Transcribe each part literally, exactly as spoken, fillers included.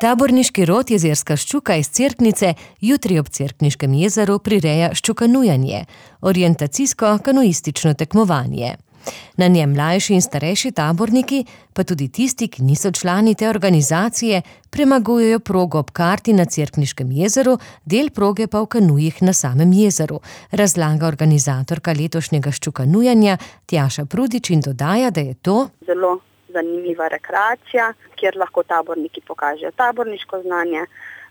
Taborniški rod Jezerska ščuka iz Cerknice jutri ob Cerkniškem jezeru prireja ščukanujanje, orientacijsko-kanuistično tekmovanje. Na njem mlajši in starejši taborniki, pa tudi tisti, ki niso člani te organizacije, premagujejo progo ob karti na Cerkniškem jezeru, del proge pa v kanujih na samem jezeru, razlaga organizatorka letošnjega ščukanujanja Tjaša Prudič in dodaja, da je to zelo zanimiva rekreacija, kjer lahko taborniki pokažejo taborniško znanje,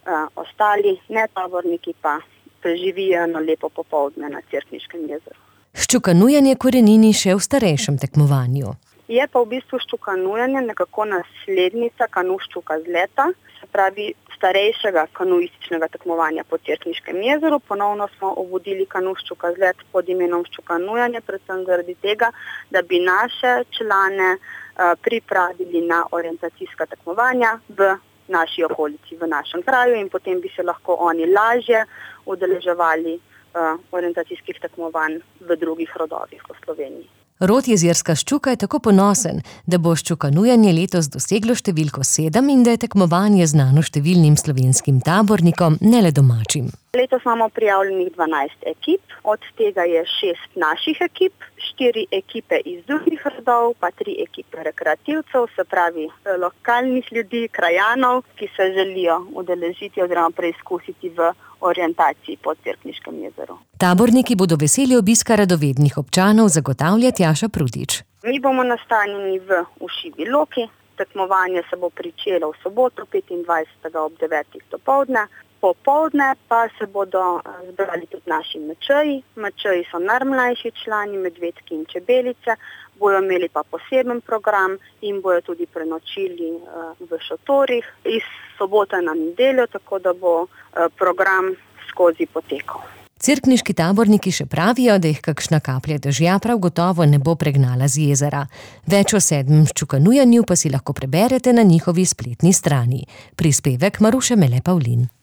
ostali netaborniki pa preživijo eno lepo popoldne na Cerkniškem jezeru. Ščukanujanje korenini še v starejšem tekmovanju. Je pa v bistvu ščukanujanje nekako naslednica kanuščuka z leta, se pravi starejšega kanuističnega tekmovanja po Cerkniškem jezeru. Ponovno smo obudili kanuščuka z let pod imenom ščukanujanje, predvsem zaradi tega, da bi naše člane uh, pripravili na orientacijska tekmovanja v naši okolici, v našem kraju in potem bi se lahko oni lažje udeleževali uh, orientacijskih tekmovanj v drugih rodovih v Sloveniji. Rod Jezerska ščuka je tako ponosen, da bo ščukanujanje letos doseglo številko sedem in da je tekmovanje znano številnim slovenskim tabornikom, ne le domačim. Letos imamo prijavljenih dvanajst ekip, od tega je šest naših ekip, štiri ekipe iz drugih rodov, pa tri ekipe rekreativcev, se pravi lokalnih ljudi, krajanov, ki se želijo udeležiti oziroma preizkusiti v orientaciji po Cerkniškem jezeru. Taborniki bodo veseli obiska radovednih občanov, zagotavlja Tjaša Prudič. Mi bomo nastanjeni v Ušivi Loki, tekmovanje se bo pričelo v soboto petindvajsetega ob devetih dopoldne. Popoldne pa se bodo zbrali tudi naši mečeji. Mečeji so najmlajši člani, medvedki in čebelice, bojo imeli pa poseben program in bojo tudi prenočili v šotorih iz sobote na nedeljo, tako da bo program skozi potekal. Cerkniški taborniki še pravijo, da jih kakšna kaplja dežja prav gotovo ne bo pregnala z jezera. Več o sedmem ščukanujanju pa si lahko preberete na njihovi spletni strani. Prispevek Maruše Mele Pavlin.